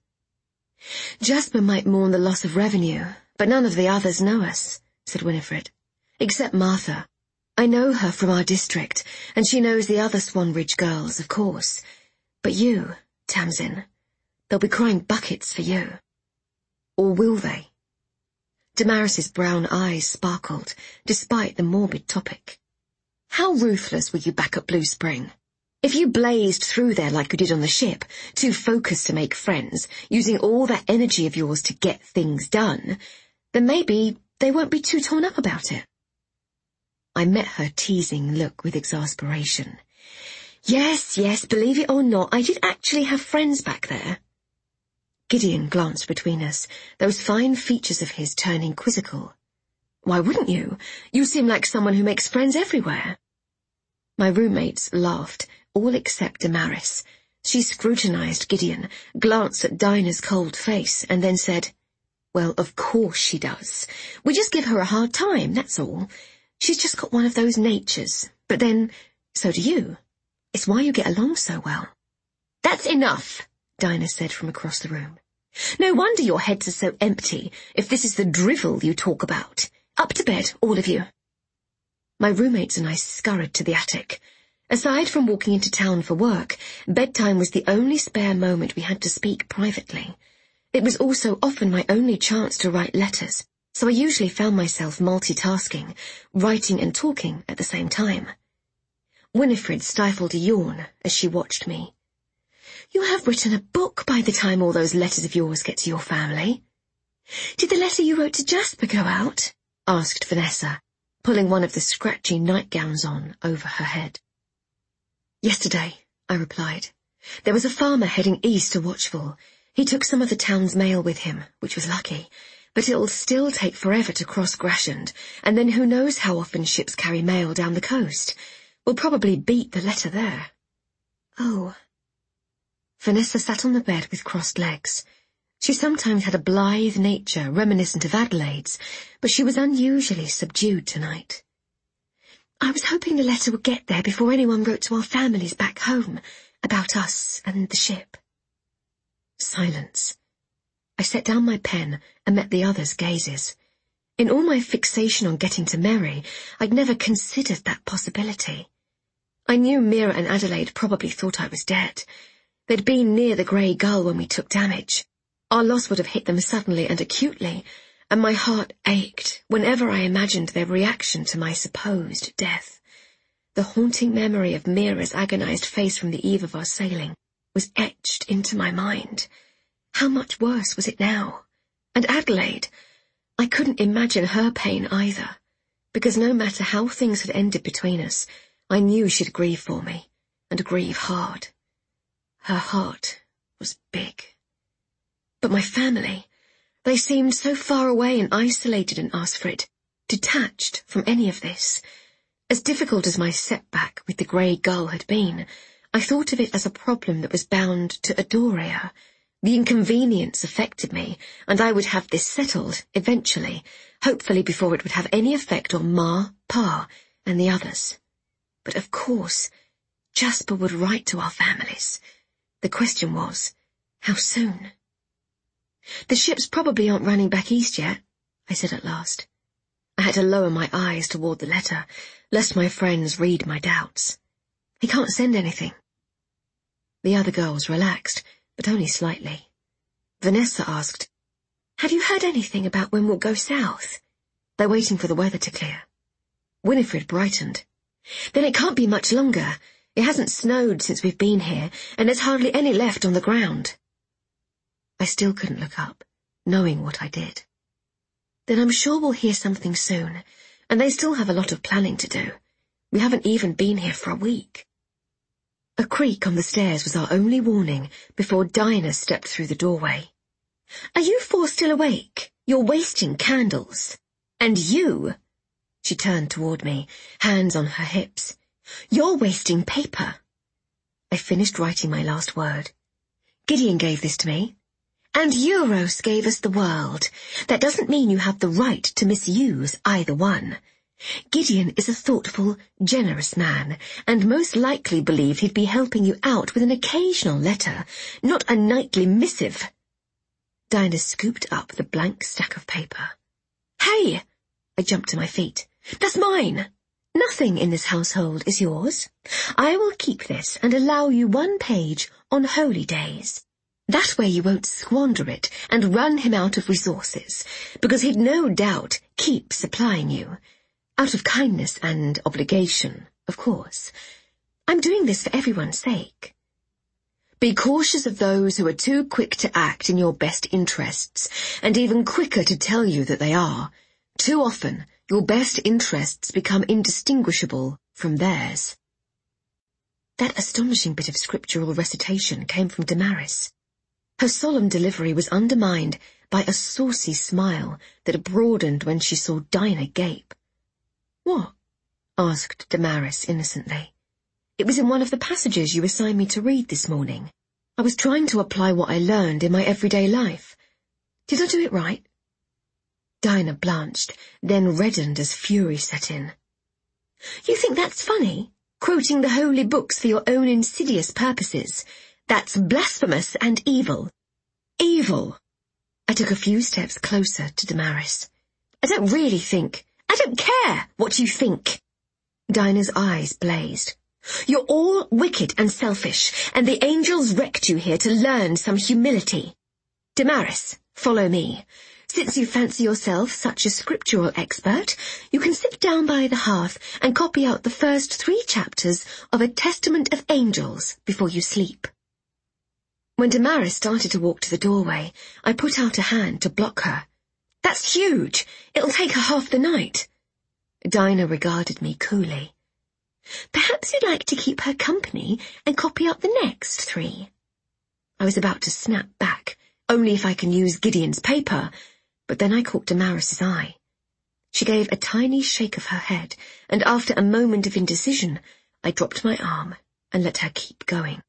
"Jasper might mourn the loss of revenue, but none of the others know us," said Winifred. "Except Martha. I know her from our district, and she knows the other Swan Ridge girls, of course. But you, Tamsin, they'll be crying buckets for you." "Or will they?" Damaris's brown eyes sparkled, despite the morbid topic. "How ruthless were you back at Blue Spring? If you blazed through there like you did on the ship, too focused to make friends, using all that energy of yours to get things done, then maybe they won't be too torn up about it." I met her teasing look with exasperation. Yes, believe it or not, I did actually have friends back there." Gideon glanced between us, those fine features of his turning quizzical. "Why wouldn't you? You seem like someone who makes friends everywhere." My roommates laughed, all except Damaris. She scrutinized Gideon, glanced at Dinah's cold face, and then said, "Well, of course she does. We just give her a hard time, that's all. She's just got one of those natures, but then, so do you. It's why you get along so well." "That's enough," Dinah said from across the room. "No wonder your heads are so empty, if this is the drivel you talk about. Up to bed, all of you." My roommates and I scurried to the attic. Aside from walking into town for work, bedtime was the only spare moment we had to speak privately. It was also often my only chance to write letters, so I usually found myself multitasking, writing and talking at the same time. Winifred stifled a yawn as she watched me. "You have written a book by the time all those letters of yours get to your family." "Did the letter you wrote to Jasper go out?" asked Vanessa, pulling one of the scratchy nightgowns on over her head. "Yesterday," I replied. "There was a farmer heading east to Watchful. He took some of the town's mail with him, which was lucky. But it'll still take forever to cross Gratian, and then who knows how often ships carry mail down the coast. We'll probably beat the letter there." "Oh." Vanessa sat on the bed with crossed legs. She sometimes had a blithe nature reminiscent of Adelaide's, but she was unusually subdued tonight. "I was hoping the letter would get there before anyone wrote to our families back home about us and the ship." Silence. I set down my pen and met the others' gazes. In all my fixation on getting to Mary, I'd never considered that possibility. I knew Mira and Adelaide probably thought I was dead. They'd been near the Grey Gull when we took damage. Our loss would have hit them suddenly and acutely, and my heart ached whenever I imagined their reaction to my supposed death. The haunting memory of Mira's agonized face from the eve of our sailing was etched into my mind. How much worse was it now? And Adelaide, I couldn't imagine her pain either, because no matter how things had ended between us, I knew she'd grieve for me, and grieve hard. Her heart was big. But my family, they seemed so far away and isolated in Asfrid, detached from any of this. As difficult as my setback with the grey gull had been, I thought of it as a problem that was bound to Adorea. The inconvenience affected me, and I would have this settled, eventually, hopefully before it would have any effect on Ma, Pa, and the others. But of course, Jasper would write to our families. The question was, how soon? "The ships probably aren't running back east yet," I said at last. I had to lower my eyes toward the letter, lest my friends read my doubts. "He can't send anything." The other girls relaxed, but only slightly. Vanessa asked, "Have you heard anything about when we'll go south?" "They're waiting for the weather to clear." Winifred brightened. "Then it can't be much longer. It hasn't snowed since we've been here, and there's hardly any left on the ground." I still couldn't look up, knowing what I did. "Then I'm sure we'll hear something soon, and they still have a lot of planning to do. We haven't even been here for a week." A creak on the stairs was our only warning before Dinah stepped through the doorway. "Are you four still awake? You're wasting candles. And you," she turned toward me, hands on her hips, "you're wasting paper." I finished writing my last word. "Gideon gave this to me. And Euros gave us the world. That doesn't mean you have the right to misuse either one. Gideon is a thoughtful, generous man, and most likely believed he'd be helping you out with an occasional letter, not a nightly missive." Dinah scooped up the blank stack of paper. "Hey!" I jumped to my feet. "That's mine. Nothing in this household is yours. I will keep this and allow you 1 page on holy days. That way you won't squander it and run him out of resources, because he'd no doubt keep supplying you. Out of kindness and obligation, of course. I'm doing this for everyone's sake. Be cautious of those who are too quick to act in your best interests, and even quicker to tell you that they are. Too often, your best interests become indistinguishable from theirs." That astonishing bit of scriptural recitation came from Damaris. Her solemn delivery was undermined by a saucy smile that broadened when she saw Dinah gape. "What?" asked Damaris innocently. "It was in one of the passages you assigned me to read this morning. I was trying to apply what I learned in my everyday life. Did I do it right?" Dinah blanched, then reddened as fury set in. "You think that's funny? Quoting the holy books for your own insidious purposes? That's blasphemous and evil." "Evil!" I took a few steps closer to Damaris. "I don't really think. I don't care what you think." Dinah's eyes blazed. "You're all wicked and selfish, and the angels wrecked you here to learn some humility. Damaris, follow me. Since you fancy yourself such a scriptural expert, you can sit down by the hearth and copy out the first 3 chapters of A Testament of Angels before you sleep." When Damaris started to walk to the doorway, I put out a hand to block her. "That's huge. It'll take her half the night." Dinah regarded me coolly. "Perhaps you'd like to keep her company and copy out the next 3. I was about to snap back, only if I can use Gideon's paper, but then I caught Damaris's eye. She gave a tiny shake of her head, and after a moment of indecision, I dropped my arm and let her keep going.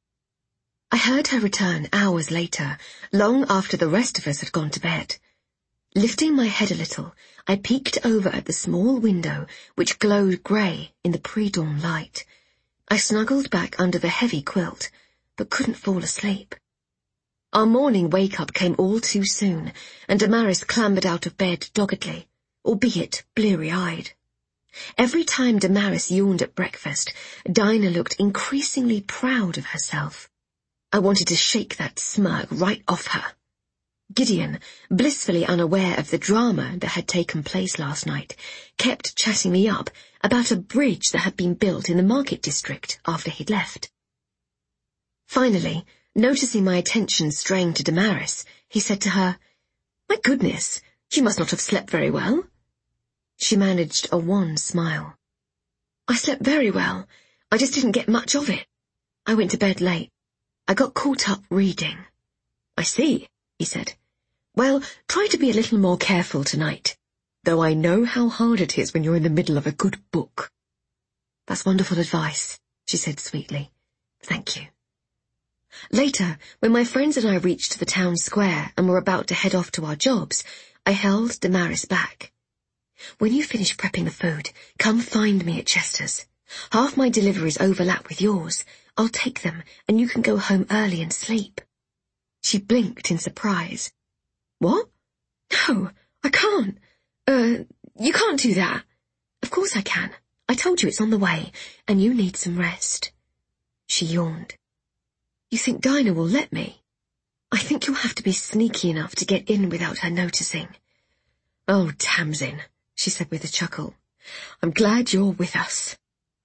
I heard her return hours later, long after the rest of us had gone to bed. Lifting my head a little, I peeked over at the small window which glowed grey in the pre-dawn light. I snuggled back under the heavy quilt, but couldn't fall asleep. Our morning wake-up came all too soon, and Damaris clambered out of bed doggedly, albeit bleary-eyed. Every time Damaris yawned at breakfast, Dinah looked increasingly proud of herself. I wanted to shake that smirk right off her. Gideon, blissfully unaware of the drama that had taken place last night, kept chatting me up about a bridge that had been built in the market district after he'd left. Finally, noticing my attention straying to Damaris, he said to her, "My goodness, you must not have slept very well." She managed a wan smile. "I slept very well. I just didn't get much of it. I went to bed late. I got caught up reading." "I see," he said. "Well, try to be a little more careful tonight, though I know how hard it is when you're in the middle of a good book." "That's wonderful advice," she said sweetly. "Thank you." Later, when my friends and I reached the town square and were about to head off to our jobs, I held Damaris back. "When you finish prepping the food, come find me at Chester's. Half my deliveries overlap with yours. I'll take them, and you can go home early and sleep." She blinked in surprise. "What? No, I can't. You can't do that." "Of course I can. I told you it's on the way, and you need some rest." She yawned. "You think Dinah will let me?" "I think you'll have to be sneaky enough to get in without her noticing." "Oh, Tamsin," she said with a chuckle. "I'm glad you're with us."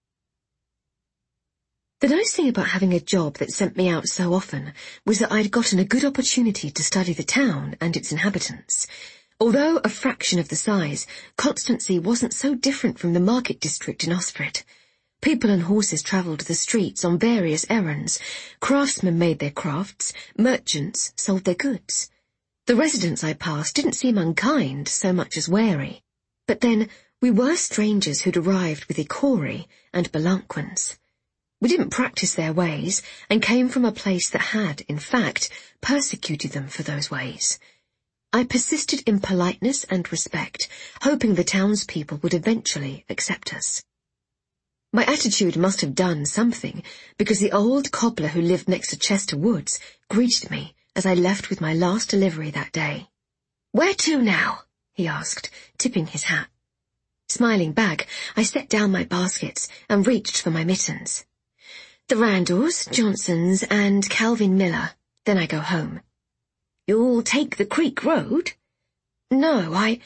The nice thing about having a job that sent me out so often was that I'd gotten a good opportunity to study the town and its inhabitants. Although a fraction of the size, Constancy wasn't so different from the market district in Osprey. People and horses travelled the streets on various errands. Craftsmen made their crafts, merchants sold their goods. The residents I passed didn't seem unkind so much as wary. But then, we were strangers who'd arrived with Ikori and Belanquins. We didn't practice their ways, and came from a place that had, in fact, persecuted them for those ways. I persisted in politeness and respect, hoping the townspeople would eventually accept us. My attitude must have done something, because the old cobbler who lived next to Chester Woods greeted me as I left with my last delivery that day. "Where to now?" he asked, tipping his hat. Smiling back, I set down my baskets and reached for my mittens. "The Randalls, Johnsons, and Calvin Miller. Then I go home." "You'll take the Creek Road?" "No,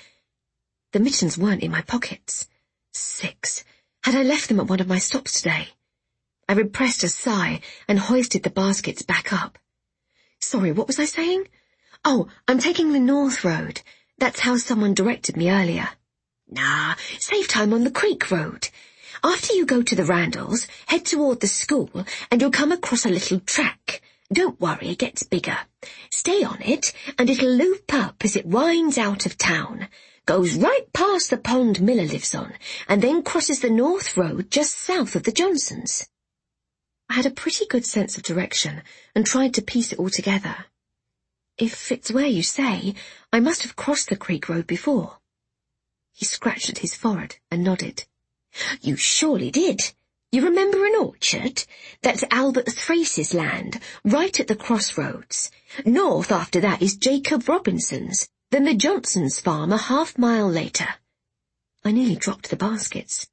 The mittens weren't in my pockets. 6. Had I left them at one of my stops today? I repressed a sigh and hoisted the baskets back up. "Sorry, what was I saying? Oh, I'm taking the North Road. That's how someone directed me earlier." "Nah, save time on the Creek Road. After you go to the Randalls, head toward the school, and you'll come across a little track. Don't worry, it gets bigger. Stay on it, and it'll loop up as it winds out of town. Goes right past the pond Miller lives on, and then crosses the North Road just south of the Johnsons." I had a pretty good sense of direction, and tried to piece it all together. "If it's where you say, I must have crossed the Creek Road before." He scratched at his forehead and nodded. "You surely did. You remember an orchard? That's Albert Thrace's land, right at the crossroads. North after that is Jacob Robinson's, then the Johnson's farm a half-mile later." I nearly dropped the baskets.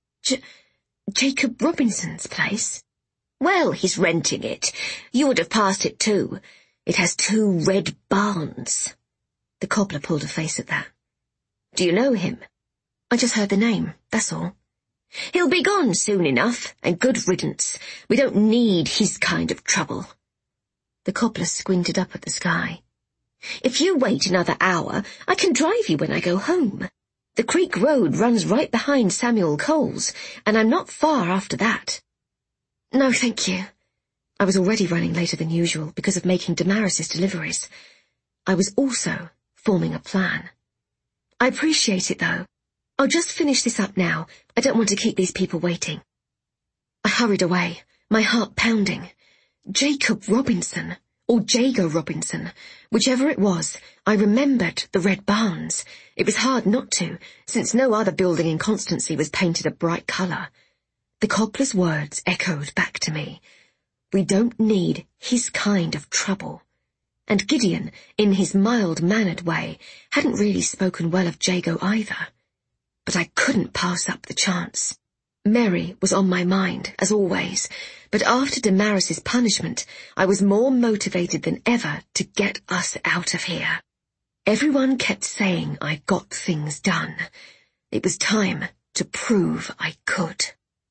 Jacob Robinson's place?" "Well, he's renting it. You would have passed it too. It has 2 red barns." The cobbler pulled a face at that. "Do you know him?" "I just heard the name, that's all." "He'll be gone soon enough, and good riddance. We don't need his kind of trouble." The cobbler squinted up at the sky. "If you wait another hour, I can drive you when I go home. The Creek Road runs right behind Samuel Cole's, and I'm not far after that." "No, thank you." I was already running later than usual because of making Damaris's deliveries. I was also forming a plan. "I appreciate it, though. I'll just finish this up now. I don't want to keep these people waiting." I hurried away, my heart pounding. Jacob Robinson, or Jago Robinson, whichever it was, I remembered the red barns. It was hard not to, since no other building in Constancy was painted a bright colour. The cobbler's words echoed back to me. We don't need his kind of trouble. And Gideon, in his mild-mannered way, hadn't really spoken well of Jago either. But I couldn't pass up the chance. Mary was on my mind, as always, but after Damaris's punishment, I was more motivated than ever to get us out of here. Everyone kept saying I got things done. It was time to prove I could.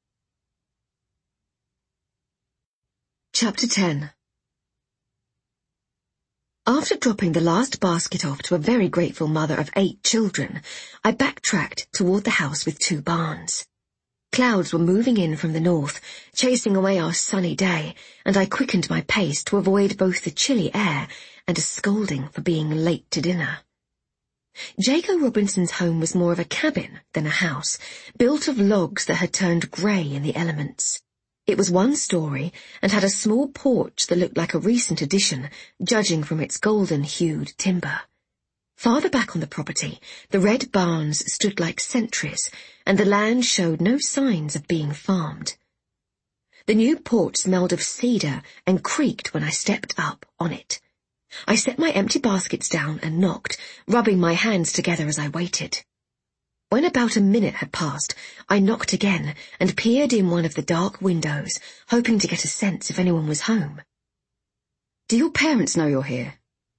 Chapter 10. After dropping the last basket off to a very grateful mother of 8 children, I backtracked toward the house with 2 barns. Clouds were moving in from the north, chasing away our sunny day, and I quickened my pace to avoid both the chilly air and a scolding for being late to dinner. Jago Robinson's home was more of a cabin than a house, built of logs that had turned grey in the elements. It was 1 story and had a small porch that looked like a recent addition, judging from its golden-hued timber. Farther back on the property, the red barns stood like sentries, and the land showed no signs of being farmed. The new porch smelled of cedar and creaked when I stepped up on it. I set my empty baskets down and knocked, rubbing my hands together as I waited. When about a minute had passed, I knocked again and peered in one of the dark windows, hoping to get a sense if anyone was home. "Do your parents know you're here?"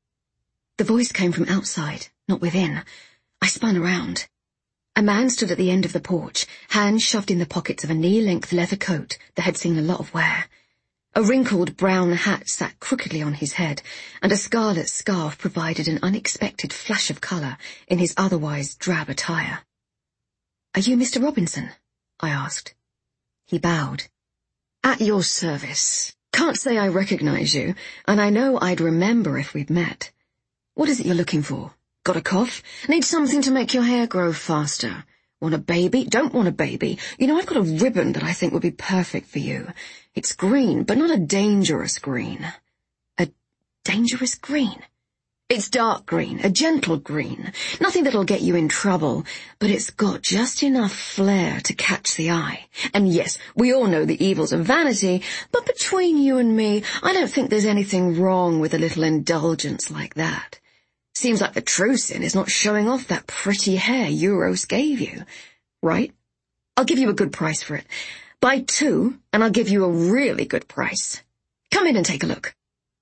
The voice came from outside, not within. I spun around. A man stood at the end of the porch, hands shoved in the pockets of a knee-length leather coat that had seen a lot of wear. A wrinkled brown hat sat crookedly on his head, and a scarlet scarf provided an unexpected flash of colour in his otherwise drab attire. "Are you Mr. Robinson?" I asked. He bowed. "At your service. Can't say I recognise you, and I know I'd remember if we'd met. What is it you're looking for? Got a cough? Need something to make your hair grow faster? Want a baby? Don't want a baby. You know, I've got a ribbon that I think would be perfect for you. It's green, but not a dangerous green." "A dangerous green?" "It's dark green, a gentle green. Nothing that'll get you in trouble, but it's got just enough flair to catch the eye. And yes, we all know the evils of vanity, but between you and me, I don't think there's anything wrong with a little indulgence like that. Seems like the true sin is not showing off that pretty hair Euros gave you. Right? I'll give you a good price for it. Buy 2, and I'll give you a really good price. Come in and take a look."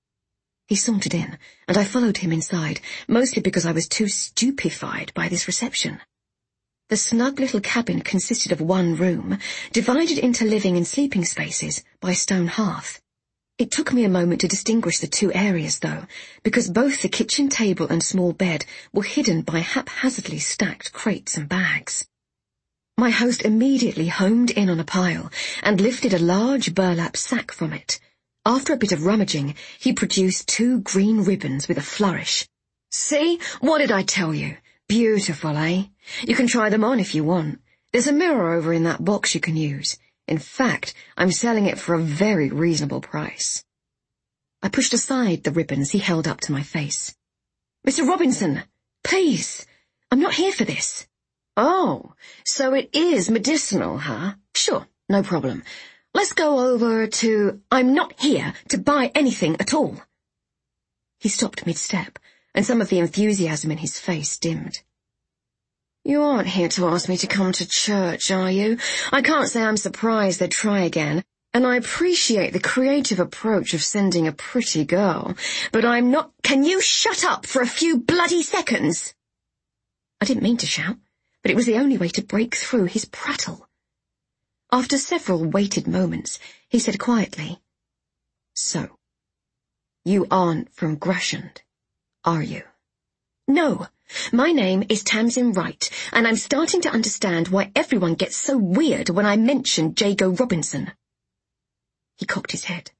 He sauntered in, and I followed him inside, mostly because I was too stupefied by this reception. The snug little cabin consisted of 1 room, divided into living and sleeping spaces by a stone hearth. It took me a moment to distinguish the 2 areas, though, because both the kitchen table and small bed were hidden by haphazardly stacked crates and bags. My host immediately homed in on a pile and lifted a large burlap sack from it. After a bit of rummaging, he produced 2 green ribbons with a flourish. "See? What did I tell you? Beautiful, eh? You can try them on if you want. There's a mirror over in that box you can use. In fact, I'm selling it for a very reasonable price." I pushed aside the ribbons he held up to my face. "Mr. Robinson, please, I'm not here for this." "Oh, so it is medicinal, huh? Sure, no problem. Let's go over to—" "I'm not here to buy anything at all." He stopped mid-step, and some of the enthusiasm in his face dimmed. "You aren't here to ask me to come to church, are you? I can't say I'm surprised they'd try again, and I appreciate the creative approach of sending a pretty girl, but I'm not—" "Can you shut up for a few bloody seconds?" I didn't mean to shout, but it was the only way to break through his prattle. After several weighted moments, he said quietly, "So, you aren't from Gresham, are you?" "No, my name is Tamsin Wright, and I'm starting to understand why everyone gets so weird when I mention Jago Robinson." He cocked his head.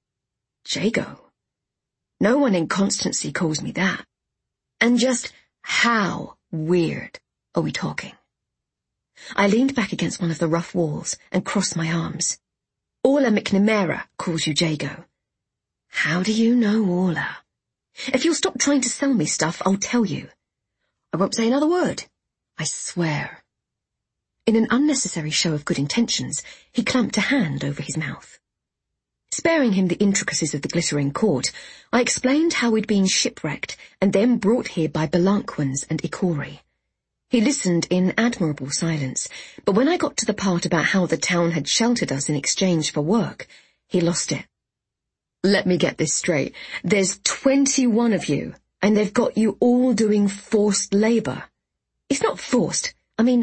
"Jago? No one in Constancy calls me that. And just how weird are we talking?" I leaned back against one of the rough walls and crossed my arms. "Orla McNamara calls you Jago." "How do you know Orla?" "If you'll stop trying to sell me stuff, I'll tell you." "I won't say another word. I swear." In an unnecessary show of good intentions, he clamped a hand over his mouth. Sparing him the intricacies of the glittering court, I explained how we'd been shipwrecked and then brought here by Belanquins and Ikori. He listened in admirable silence, but when I got to the part about how the town had sheltered us in exchange for work, he lost it. "Let me get this straight. There's 21 of you, and they've got you all doing forced labour." "It's not forced. I mean,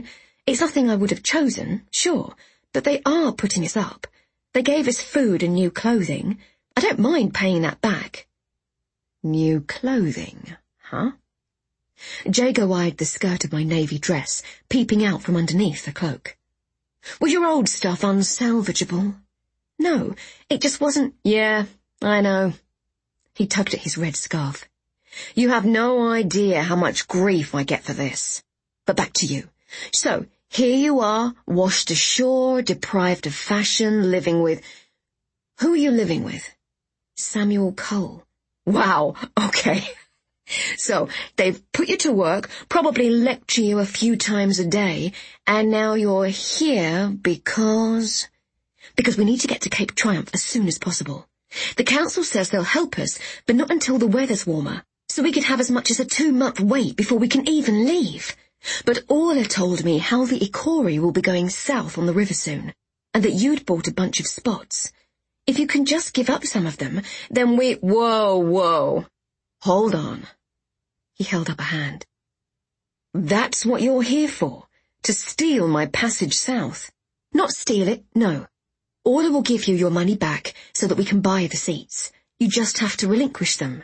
It's nothing I would have chosen, sure, but they are putting us up. They gave us food and new clothing. I don't mind paying that back. New clothing, huh? Jago eyed the skirt of my navy dress, peeping out from underneath the cloak. Was your old stuff unsalvageable? No, it just wasn't. Yeah, I know. He tugged at his red scarf. You have no idea how much grief I get for this. But back to you. So, here you are, washed ashore, deprived of fashion, living with... Who are you living with? Samuel Cole. Wow, okay. So, they've put you to work, probably lecture you a few times a day, and now you're here because... Because we need to get to Cape Triumph as soon as possible. The council says they'll help us, but not until the weather's warmer, so we could have as much as a 2-month wait before we can even leave. But Orla told me how the Ikori will be going south on the river soon, and that you'd bought a bunch of spots. If you can just give up some of them, then we... Whoa. Hold on. He held up a hand. That's what you're here for, to steal my passage south. Not steal it, no. Orla will give you your money back so that we can buy the seats. You just have to relinquish them.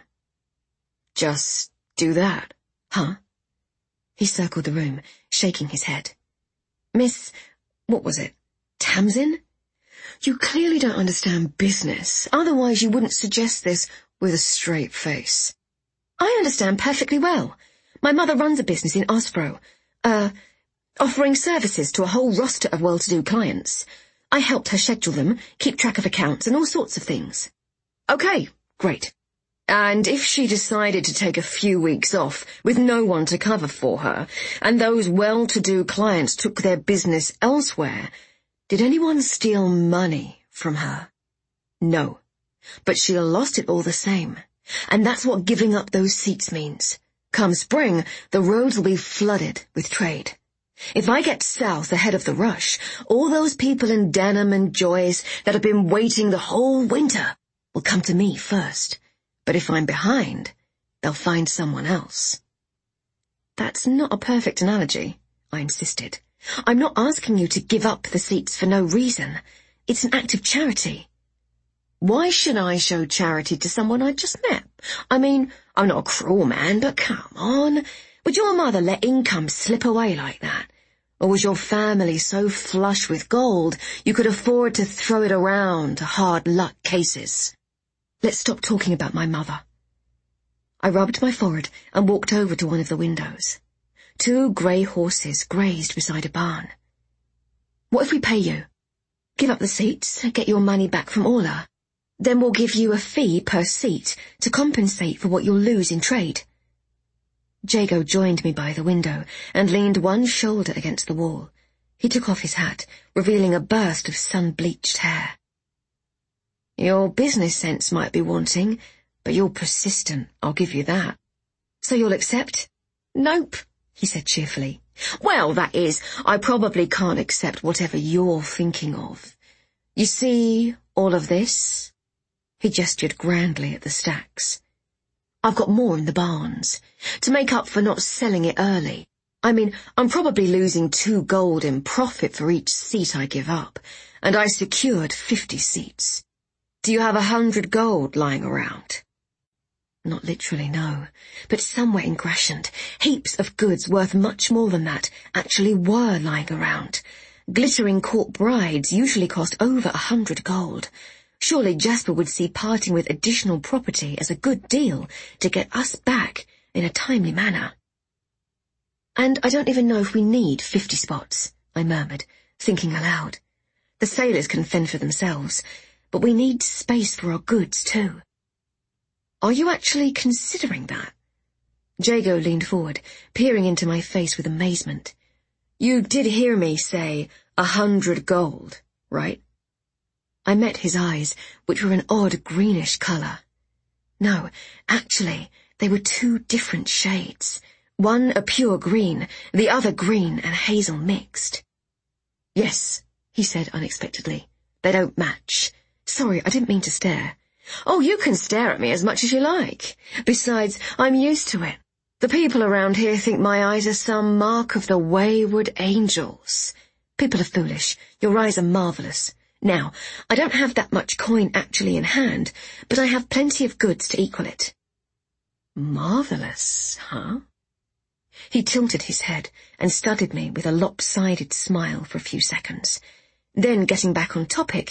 Just do that, huh? He circled the room, shaking his head. Miss, what was it, Tamsin? You clearly don't understand business, otherwise you wouldn't suggest this with a straight face. I understand perfectly well. My mother runs a business in Osbro, offering services to a whole roster of well-to-do clients. I helped her schedule them, keep track of accounts and all sorts of things. Okay, great. And if she decided to take a few weeks off with no one to cover for her, and those well-to-do clients took their business elsewhere, did anyone steal money from her? No, but she'll lost it all the same. And that's what giving up those seats means. Come spring, the roads will be flooded with trade. If I get south ahead of the rush, all those people in Denham and Joyce that have been waiting the whole winter will come to me first. But if I'm behind, they'll find someone else. That's not a perfect analogy, I insisted. I'm not asking you to give up the seats for no reason. It's an act of charity. Why should I show charity to someone I just met? I mean, I'm not a cruel man, but come on. Would your mother let income slip away like that? Or was your family so flush with gold you could afford to throw it around to hard luck cases? Let's stop talking about my mother. I rubbed my forehead and walked over to one of the windows. 2 grey horses grazed beside a barn. What if we pay you? Give up the seats, get your money back from Orla. Then we'll give you a fee per seat to compensate for what you'll lose in trade. Jago joined me by the window and leaned one shoulder against the wall. He took off his hat, revealing a burst of sun-bleached hair. Your business sense might be wanting, but you're persistent, I'll give you that. So you'll accept? Nope, he said cheerfully. Well, that is, I probably can't accept whatever you're thinking of. You see, all of this? He gestured grandly at the stacks. I've got more in the barns, to make up for not selling it early. I mean, I'm probably losing 2 gold in profit for each seat I give up, and I secured 50 seats. Do you have 100 gold lying around? Not literally, no, but somewhere in Gratiant, heaps of goods worth much more than that actually were lying around. Glittering court brides usually cost over 100 gold. Surely Jasper would see parting with additional property as a good deal to get us back in a timely manner. And I don't even know if we need 50 spots, I murmured, thinking aloud. The sailors can fend for themselves, but we need space for our goods too. Are you actually considering that? Jago leaned forward, peering into my face with amazement. You did hear me say 100 gold, right? I met his eyes, which were an odd greenish colour. No, actually, they were 2 different shades. One a pure green, the other green and hazel mixed. Yes, he said unexpectedly. They don't match. Sorry, I didn't mean to stare. Oh, you can stare at me as much as you like. Besides, I'm used to it. The people around here think my eyes are some mark of the wayward angels. People are foolish. Your eyes are marvellous. Now, I don't have that much coin actually in hand, but I have plenty of goods to equal it." "Marvellous, huh?" He tilted his head and studied me with a lopsided smile for a few seconds. Then, getting back on topic,